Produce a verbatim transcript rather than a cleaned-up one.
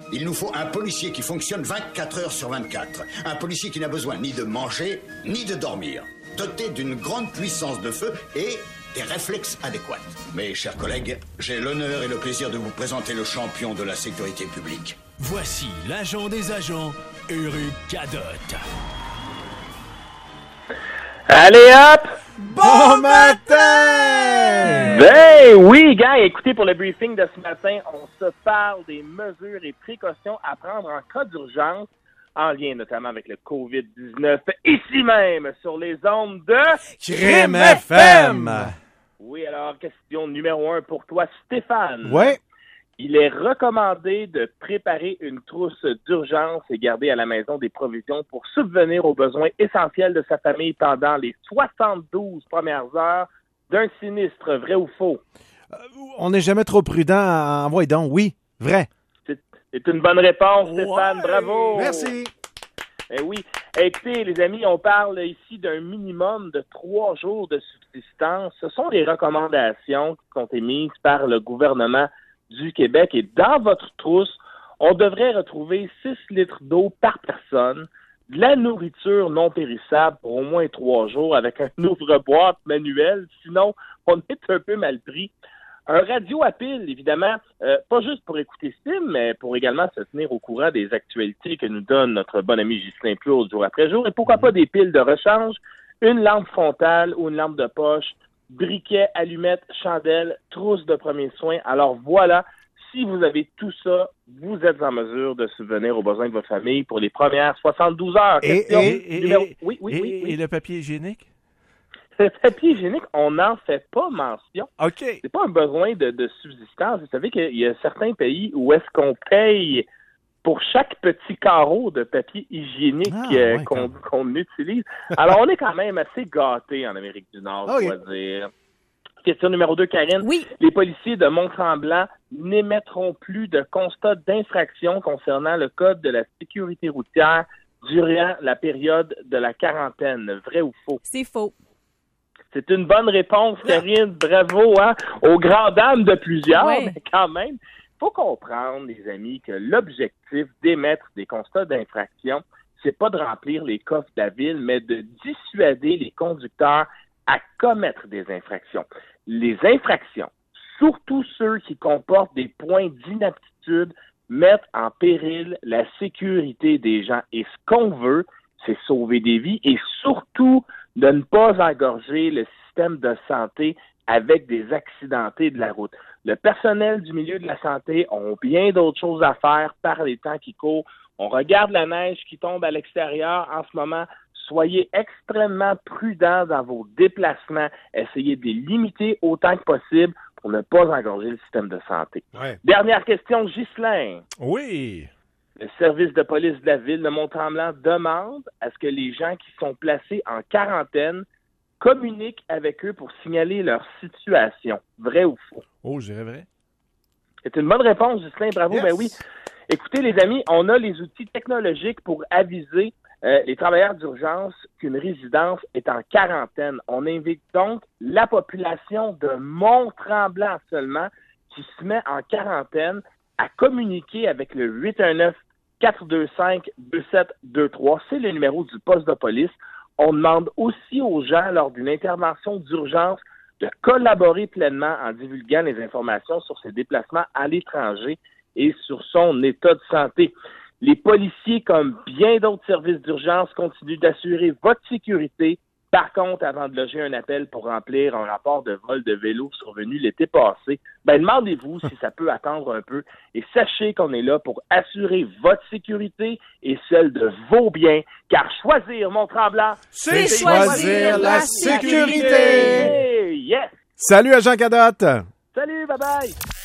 Il nous faut un policier qui fonctionne vingt-quatre heures sur vingt-quatre. Un policier qui n'a besoin ni de manger, ni de dormir. Doté d'une grande puissance de feu et des réflexes adéquats. Mes chers collègues, j'ai l'honneur et le plaisir de vous présenter le champion de la sécurité publique. Voici l'agent des agents, Éric Cadotte. Allez hop! Bon matin! Ben oui, gars, écoutez, pour le briefing de ce matin, on se parle des mesures et précautions à prendre en cas d'urgence, en lien notamment avec le covid dix-neuf, ici même, sur les ondes de... Crime F M! Oui, alors, question numéro un pour toi, Stéphane. Ouais. Il est recommandé de préparer une trousse d'urgence et garder à la maison des provisions pour subvenir aux besoins essentiels de sa famille pendant les soixante-douze premières heures d'un sinistre, vrai ou faux? Euh, on n'est jamais trop prudent. Envoie donc. Oui, vrai. C'est, c'est une bonne réponse, Stéphane. Ouais. Bravo! Merci. Eh oui. Écoutez, les amis, on parle ici d'un minimum de trois jours de subsistance. Ce sont les recommandations qui ont été mises par le gouvernement du Québec. Et dans votre trousse, on devrait retrouver six litres d'eau par personne, de la nourriture non périssable pour au moins trois jours avec un ouvre-boîte manuel. Sinon, on est un peu mal pris. Un radio à pile, évidemment, euh, pas juste pour écouter Sim, mais pour également se tenir au courant des actualités que nous donne notre bon ami Ghislain Plourde jour après jour. Et pourquoi pas des piles de rechange, une lampe frontale ou une lampe de poche, briquet, allumettes, chandelles, trousse de premiers soins. Alors voilà, si vous avez tout ça, vous êtes en mesure de subvenir aux besoins de votre famille pour les premières soixante-douze heures. Et, Question et, numéro... et, oui, oui, et, oui, oui. et le papier hygiénique? Le papier hygiénique, on n'en fait pas mention. OK. C'est pas un besoin de, de subsistance. Vous savez qu'il y a certains pays où est-ce qu'on paye pour chaque petit carreau de papier hygiénique Ah, euh, ouais, qu'on, quand... qu'on utilise. Alors, on est quand même assez gâtés en Amérique du Nord, Okay. je dois dire. Question numéro deux, Karine. Oui. Les policiers de Mont-Tremblant n'émettront plus de constat d'infraction concernant le code de la sécurité routière durant la période de la quarantaine. Vrai ou faux? C'est faux. C'est une bonne réponse, Karine. Bravo, hein? Aux grandes dames de plusieurs, Ouais. mais quand même, il faut comprendre, les amis, que l'objectif d'émettre des constats d'infraction, c'est pas de remplir les coffres de la ville, mais de dissuader les conducteurs à commettre des infractions. Les infractions, surtout ceux qui comportent des points d'inaptitude, mettent en péril la sécurité des gens. Et ce qu'on veut, c'est sauver des vies et surtout de ne pas engorger le système de santé avec des accidentés de la route. Le personnel du milieu de la santé ont bien d'autres choses à faire par les temps qui courent. On regarde la neige qui tombe à l'extérieur en ce moment. Soyez extrêmement prudents dans vos déplacements. Essayez de les limiter autant que possible pour ne pas engorger le système de santé. Ouais. Dernière question, Ghislain. Oui. Le service de police de la ville de Mont-Tremblant demande à ce que les gens qui sont placés en quarantaine communiquent avec eux pour signaler leur situation. Vrai ou faux? Oh, je dirais vrai. C'est une bonne réponse, Ghislain. Bravo. Yes. Ben oui. Écoutez, les amis, on a les outils technologiques pour aviser euh, les travailleurs d'urgence qu'une résidence est en quarantaine. On invite donc la population de Mont-Tremblant seulement qui se met en quarantaine à communiquer avec le huit un neuf, quatre deux cinq, deux sept deux trois. C'est le numéro du poste de police. On demande aussi aux gens, lors d'une intervention d'urgence, de collaborer pleinement en divulguant les informations sur ses déplacements à l'étranger et sur son état de santé. Les policiers, comme bien d'autres services d'urgence, continuent d'assurer votre sécurité. Par contre, avant de loger un appel pour remplir un rapport de vol de vélo survenu l'été passé, ben demandez-vous si ça peut attendre un peu et sachez qu'on est là pour assurer votre sécurité et celle de vos biens, car choisir Mont-Tremblant, C'est C'est choisir la sécurité. Yes! Salut, agent Cadotte. Salut, bye-bye!